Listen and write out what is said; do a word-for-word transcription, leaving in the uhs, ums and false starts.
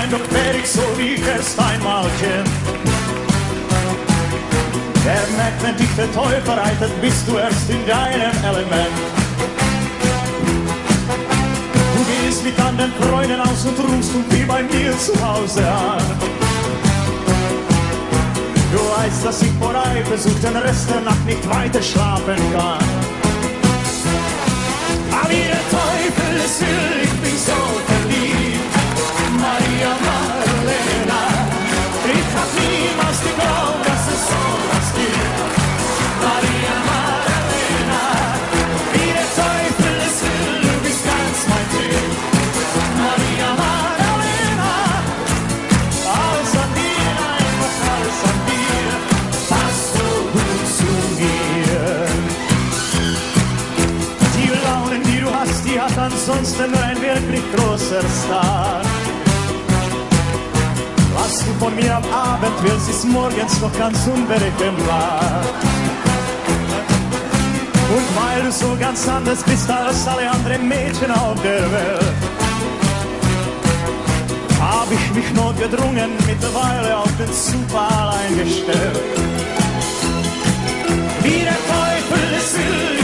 sein, doch wär ich so wie ich erst einmal kenn. Der merkt, wenn dich der Teufel reitet, bist du erst in deinem Element. Du gehst mit anderen Freunden aus und rufst und wie bei mir zu Hause an. Du weißt, dass ich vor Eifersucht den Rest der Nacht nicht weiter schlafen kann. Aber wie der Teufel es will, ich bin so verliebt. Maria Magdalena, ich hab niemals geglaubt, dass es sowas gibt. Maria Magdalena, wie der Teufel es will, du bist ganz mein Typ. Maria Magdalena, alles an dir, einfach alles an dir, passt so gut zu mir. Die Launen, die du hast, die hat ansonsten nur ein wirklich großer Star. Was du von mir am Abend willst, ist morgens noch ganz unberechenbar. Und weil du so ganz anders bist als alle anderen Mädchen auf der Welt, hab ich mich notgedrungen mittlerweile auf den Zufall eingestellt. Wie der Teufel es will,